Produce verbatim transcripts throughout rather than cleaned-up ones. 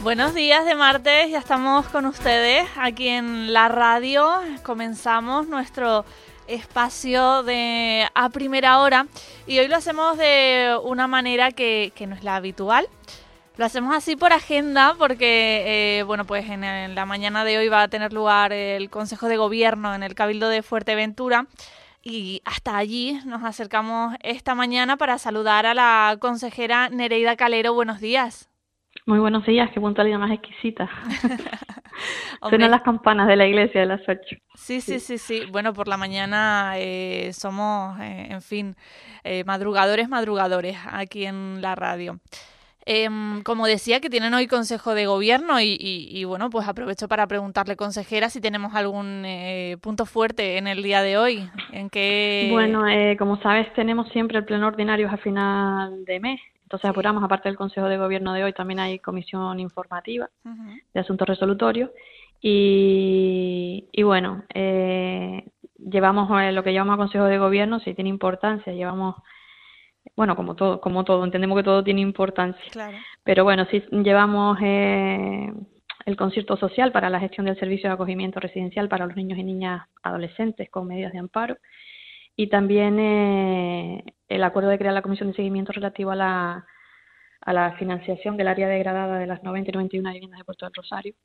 Buenos días de martes, ya estamos con ustedes aquí en la radio. Comenzamos nuestro espacio de A Primera Hora y hoy lo hacemos de una manera que, que no es la habitual. Lo hacemos así por agenda porque, eh, bueno, pues en, en la mañana de hoy va a tener lugar el Consejo de Gobierno en el Cabildo de Fuerteventura y hasta allí nos acercamos esta mañana para saludar a la consejera Nereida Calero. Buenos días. Muy buenos días, qué puntualidad más exquisita. Suenan las campanas de la iglesia de las ocho. Sí, sí, sí, sí. Bueno, por la mañana eh, somos, eh, en fin, eh, madrugadores, madrugadores aquí en la radio. Eh, como decía, que tienen hoy Consejo de Gobierno y, y, y bueno, pues aprovecho para preguntarle, consejera, si tenemos algún eh, punto fuerte en el día de hoy. ¿En qué... Bueno, eh, como sabes, tenemos siempre el pleno ordinario a final de mes. Entonces Sí. apuramos, aparte del Consejo de Gobierno de hoy, también hay comisión informativa Uh-huh. de asuntos resolutorios. Y, y bueno, eh, llevamos eh, lo que llamamos Consejo de Gobierno, sí tiene importancia, llevamos, bueno, como todo, como todo, entendemos que todo tiene importancia. Claro. Pero bueno, sí llevamos eh, el concierto social para la gestión del servicio de acogimiento residencial para los niños y niñas adolescentes con medidas de amparo. Y también eh, el acuerdo de crear la comisión de seguimiento relativo a la, a la financiación del área degradada de las noventa y noventa y una viviendas de Puerto del Rosario.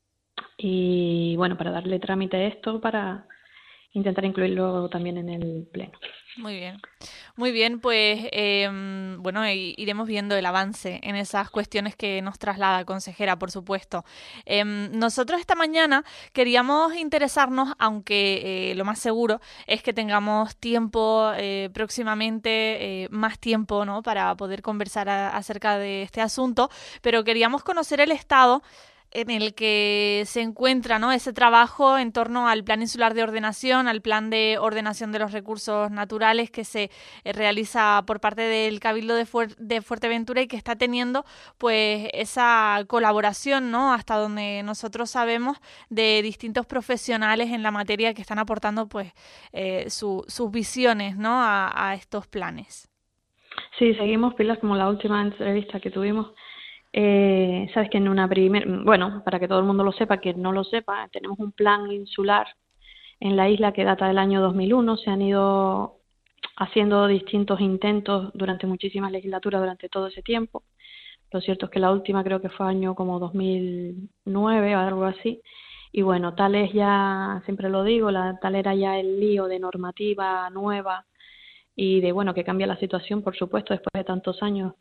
Y bueno, para darle trámite a esto, para intentar incluirlo también en el pleno. Muy bien, muy bien, pues eh, bueno, iremos viendo el avance en esas cuestiones que nos traslada, consejera, por supuesto. Eh, nosotros esta mañana queríamos interesarnos, aunque eh, lo más seguro es que tengamos tiempo eh, próximamente, eh, más tiempo, ¿no?, para poder conversar a, acerca de este asunto, pero queríamos conocer el estado en el que se encuentra, ¿no?, ese trabajo en torno al Plan Insular de Ordenación, al Plan de Ordenación de los Recursos Naturales que se eh, realiza por parte del Cabildo de, Fuer- de Fuerteventura y que está teniendo pues esa colaboración, ¿no?, hasta donde nosotros sabemos, de distintos profesionales en la materia que están aportando pues eh, su, sus visiones, ¿no?, a, a estos planes. Sí, seguimos pilas como la última entrevista que tuvimos. Eh, sabes que en una primera, bueno, para que todo el mundo lo sepa, que no lo sepa, tenemos un plan insular en la isla que data del año dos mil uno. Se han ido haciendo distintos intentos durante muchísimas legislaturas durante todo ese tiempo. Lo cierto es que la última creo que fue año como dos mil nueve o algo así. Y bueno, tal es ya, siempre lo digo, la, tal era ya el lío de normativa nueva y de, bueno, que cambia la situación, por supuesto, después de tantos años,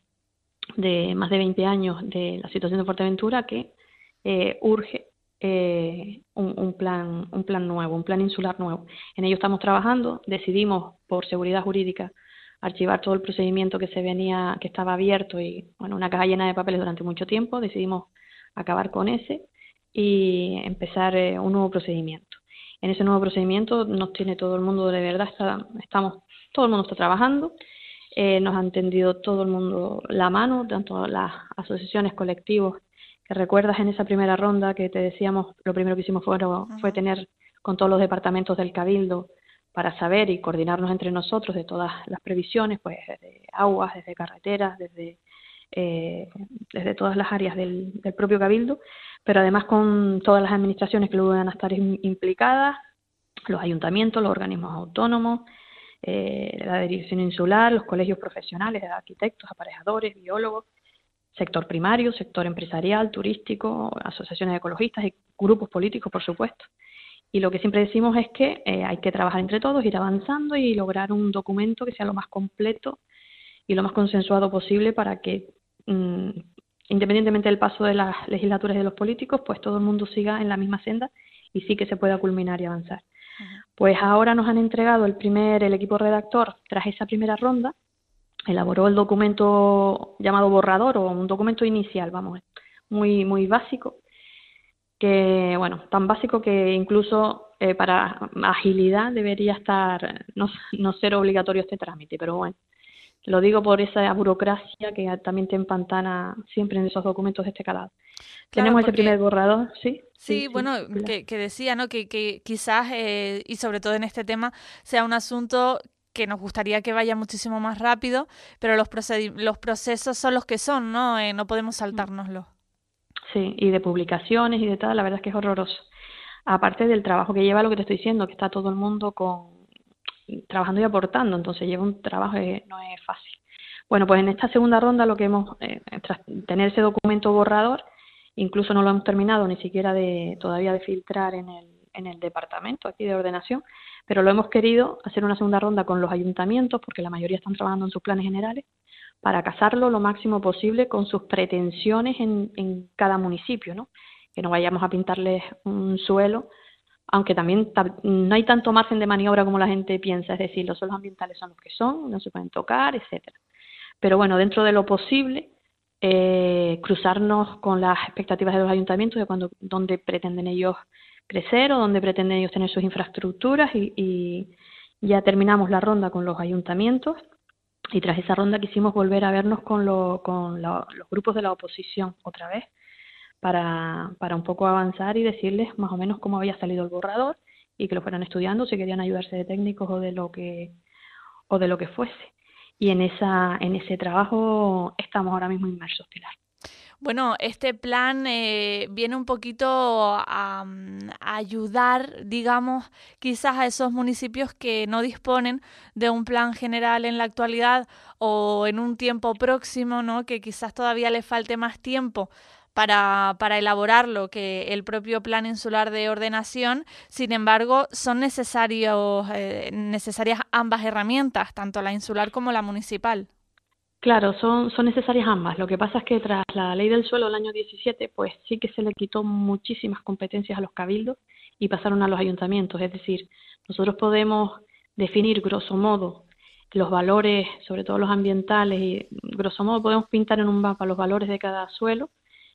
de más de veinte años de la situación de Fuerteventura, que eh, urge eh, un, un plan un plan nuevo, un plan insular nuevo. En ello estamos trabajando. Decidimos, por seguridad jurídica, archivar todo el procedimiento que se venía, que estaba abierto y, bueno, una caja llena de papeles durante mucho tiempo. Decidimos acabar con ese y empezar eh, un nuevo procedimiento. En ese nuevo procedimiento nos tiene todo el mundo, de verdad, está, estamos, todo el mundo está trabajando. Eh, nos han tendido todo el mundo la mano, tanto las asociaciones, colectivos, que recuerdas en esa primera ronda que te decíamos, lo primero que hicimos fue, fue tener con todos los departamentos del Cabildo para saber y coordinarnos entre nosotros de todas las previsiones, pues desde aguas, desde carreteras, desde, eh, desde todas las áreas del, del propio Cabildo, pero además con todas las administraciones que luego van a estar implicadas, los ayuntamientos, los organismos autónomos, Eh, la dirección insular, los colegios profesionales de arquitectos, aparejadores, biólogos, sector primario, sector empresarial, turístico, asociaciones de ecologistas y grupos políticos, por supuesto. Y lo que siempre decimos es que eh, hay que trabajar entre todos, ir avanzando y lograr un documento que sea lo más completo y lo más consensuado posible para que, mmm, independientemente del paso de las legislaturas y de los políticos, pues todo el mundo siga en la misma senda y sí que se pueda culminar y avanzar. Pues ahora nos han entregado el primer, el equipo redactor, tras esa primera ronda, elaboró el documento llamado borrador o un documento inicial, vamos, muy, muy básico, que, bueno, tan básico que incluso eh, para agilidad debería estar, no, no ser obligatorio este trámite, pero bueno, lo digo por esa burocracia que también te empantana siempre en esos documentos de este calado. Claro, Tenemos porque... ese primer borrador, ¿sí? Sí, sí bueno, sí, que, que decía, ¿no?, que, que quizás, eh, y sobre todo en este tema, sea un asunto que nos gustaría que vaya muchísimo más rápido, pero los, procedi- los procesos son los que son, ¿no? Eh, no podemos saltárnoslos. sí, y de publicaciones y de tal, la verdad es que es horroroso. Aparte del trabajo que lleva lo que te estoy diciendo, que está todo el mundo con trabajando y aportando, entonces lleva un trabajo que no es fácil. Bueno, pues en esta segunda ronda lo que hemos, eh, tras tener ese documento borrador, incluso no lo hemos terminado ni siquiera de todavía de filtrar en el, en el departamento aquí de ordenación, pero lo hemos querido hacer una segunda ronda con los ayuntamientos, porque la mayoría están trabajando en sus planes generales, para casarlo lo máximo posible con sus pretensiones en, en cada municipio, ¿no? Que no vayamos a pintarles un suelo, aunque también no hay tanto margen de maniobra como la gente piensa, es decir, los suelos ambientales son los que son, no se pueden tocar, etcétera. Pero bueno, dentro de lo posible, eh, cruzarnos con las expectativas de los ayuntamientos de cuando, dónde pretenden ellos crecer o dónde pretenden ellos tener sus infraestructuras y, y ya terminamos la ronda con los ayuntamientos y tras esa ronda quisimos volver a vernos con, lo, con la, los grupos de la oposición otra vez para, para un poco avanzar y decirles más o menos cómo había salido el borrador y que lo fueran estudiando si querían ayudarse de técnicos o de lo que o de lo que fuese. Y en esa en ese trabajo estamos ahora mismo inmersos, Pilar. Bueno, este plan eh, viene un poquito a, a ayudar, digamos, quizás a esos municipios que no disponen de un plan general en la actualidad o en un tiempo próximo, ¿no? Que quizás todavía les falte más tiempo para, para elaborarlo que el propio plan insular de ordenación. Sin embargo, son necesarios, eh, necesarias ambas herramientas, tanto la insular como la municipal. Claro, son, son necesarias ambas. Lo que pasa es que tras la ley del suelo del año diecisiete, pues sí que se le quitó muchísimas competencias a los cabildos y pasaron a los ayuntamientos. Es decir, nosotros podemos definir grosso modo los valores, sobre todo los ambientales, y grosso modo podemos pintar en un mapa los valores de cada suelo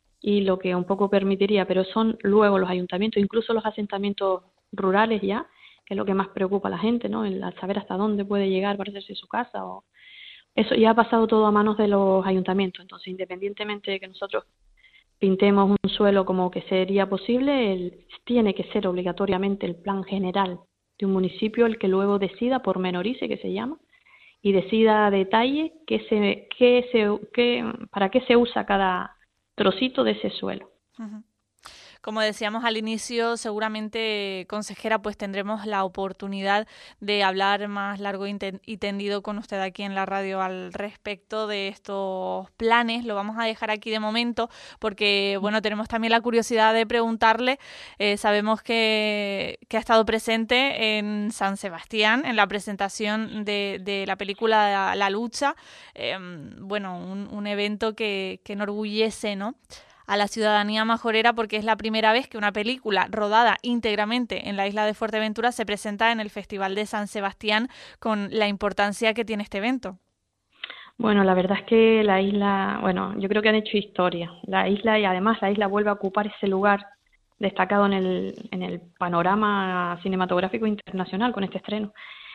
y lo que un poco permitiría, pero son luego los ayuntamientos, incluso los asentamientos rurales ya, que es lo que más preocupa a la gente, ¿no? El saber hasta dónde puede llegar para hacerse su casa o eso ya ha pasado todo a manos de los ayuntamientos. Entonces, independientemente de que nosotros pintemos un suelo como que sería posible, el, tiene que ser obligatoriamente el plan general de un municipio el que luego decida, pormenorice, que se llama, y decida a detalle qué se, qué se, qué, para qué se usa cada trocito de ese suelo. Uh-huh. Como decíamos al inicio, seguramente, consejera, pues tendremos la oportunidad de hablar más largo y tendido con usted aquí en la radio al respecto de estos planes. Lo vamos a dejar aquí de momento porque, bueno, tenemos también la curiosidad de preguntarle. Eh, sabemos que, que ha estado presente en San Sebastián, en la presentación de, de la película La Lucha. Eh, bueno, un, un evento que, que enorgullece, ¿no?, a la ciudadanía majorera, porque es la primera vez que una película rodada íntegramente en la isla de Fuerteventura se presenta en el Festival de San Sebastián, con la importancia que tiene este evento. Bueno, la verdad es que la isla, bueno, yo creo que han hecho historia. La isla, y además la isla vuelve a ocupar ese lugar destacado en el, en el panorama cinematográfico internacional con este estreno.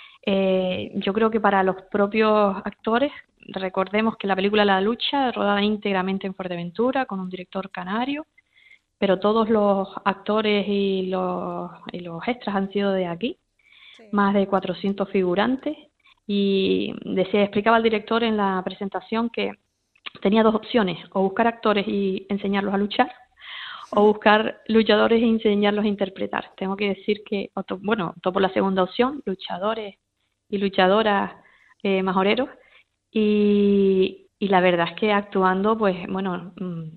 Eh, yo creo que para los propios actores, recordemos que la película La Lucha, rodada íntegramente en Fuerteventura, con un director canario, pero todos los actores y los, y los extras han sido de aquí, sí. Más de cuatrocientos figurantes, y decía, explicaba el director en la presentación que tenía dos opciones, o buscar actores y enseñarlos a luchar, sí. O buscar luchadores e enseñarlos a interpretar. Tengo que decir que, bueno, optó por la segunda opción, luchadores y luchadoras eh, majoreros, y, y la verdad es que actuando, pues, bueno,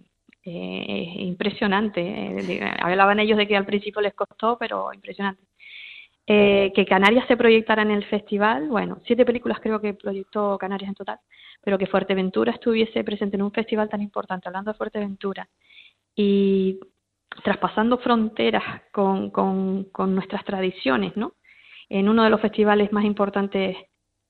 eh, es impresionante. Eh, hablaban ellos de que al principio les costó, pero impresionante. Eh, que Canarias se proyectara en el festival, bueno, siete películas creo que proyectó Canarias en total, pero que Fuerteventura estuviese presente en un festival tan importante, hablando de Fuerteventura, y traspasando fronteras con, con, con nuestras tradiciones, ¿no? En uno de los festivales más importantes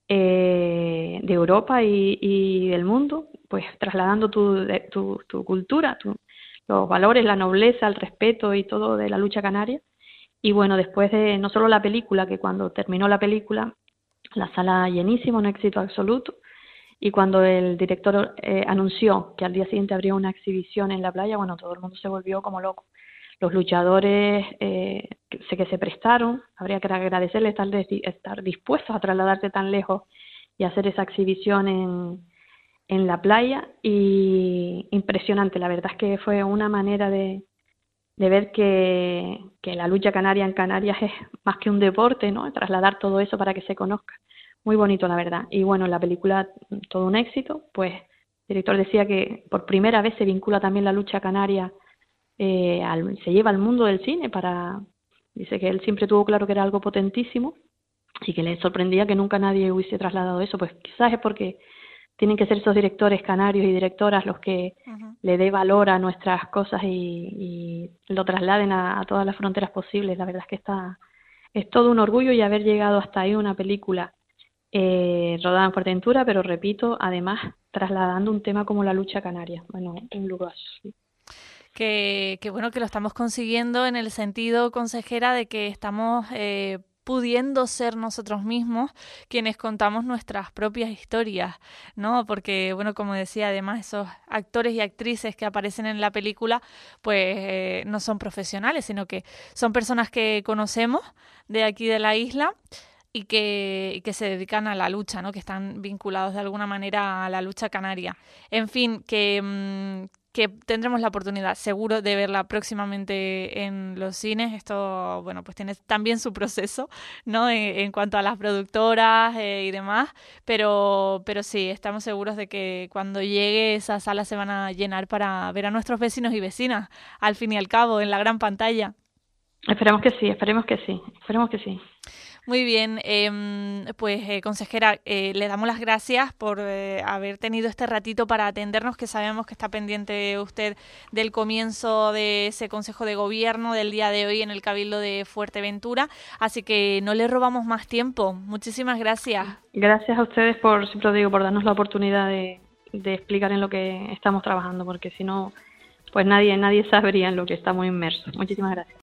eh, de Europa y, y del mundo, pues trasladando tu, tu, tu cultura, tu, los valores, la nobleza, el respeto y todo de la lucha canaria. Y bueno, después de no solo la película, que cuando terminó la película, la sala llenísima, un éxito absoluto, y cuando el director eh, anunció que al día siguiente habría una exhibición en la playa, bueno, todo el mundo se volvió como loco. Los luchadores eh, sé que se prestaron, habría que agradecerles estar, estar dispuestos a trasladarse tan lejos y hacer esa exhibición en, en la playa, y impresionante. La verdad es que fue una manera de, de ver que, que la lucha canaria en Canarias es más que un deporte, ¿no? Trasladar todo eso para que se conozca. Muy bonito, la verdad. Y bueno, la película, todo un éxito, pues el director decía que por primera vez se vincula también la lucha canaria, eh, al, se lleva al mundo del cine para... Dice que él siempre tuvo claro que era algo potentísimo y que le sorprendía que nunca nadie hubiese trasladado eso. Pues quizás es porque tienen que ser esos directores canarios y directoras los que uh-huh. le dé valor a nuestras cosas y, y lo trasladen a, a todas las fronteras posibles. La verdad es que está es todo un orgullo y haber llegado hasta ahí una película eh, rodada en Fuerteventura, pero repito, además trasladando un tema como la lucha canaria. Bueno, un lugar. Que, que bueno que lo estamos consiguiendo en el sentido, consejera, de que estamos eh, pudiendo ser nosotros mismos quienes contamos nuestras propias historias, ¿no? Porque, bueno, como decía, además esos actores y actrices que aparecen en la película, pues eh, no son profesionales, sino que son personas que conocemos de aquí de la isla y que, y que se dedican a la lucha, ¿no? Que están vinculados de alguna manera a la lucha canaria. En fin, que... Mmm, que tendremos la oportunidad seguro de verla próximamente en los cines. Esto, bueno, pues tiene también su proceso, ¿no? En, en cuanto a las productoras eh, y demás, pero, pero sí, estamos seguros de que cuando llegue esas salas se van a llenar para ver a nuestros vecinos y vecinas, al fin y al cabo, en la gran pantalla. Esperemos que sí, esperemos que sí, esperemos que sí. Muy bien, eh, pues eh, consejera, eh, le damos las gracias por eh, haber tenido este ratito para atendernos, que sabemos que está pendiente usted del comienzo de ese Consejo de Gobierno del día de hoy en el Cabildo de Fuerteventura, así que no le robamos más tiempo. Muchísimas gracias. Gracias a ustedes por, siempre digo, por darnos la oportunidad de, de explicar en lo que estamos trabajando, porque si no, pues nadie, nadie sabría en lo que estamos inmersos. Muchísimas gracias.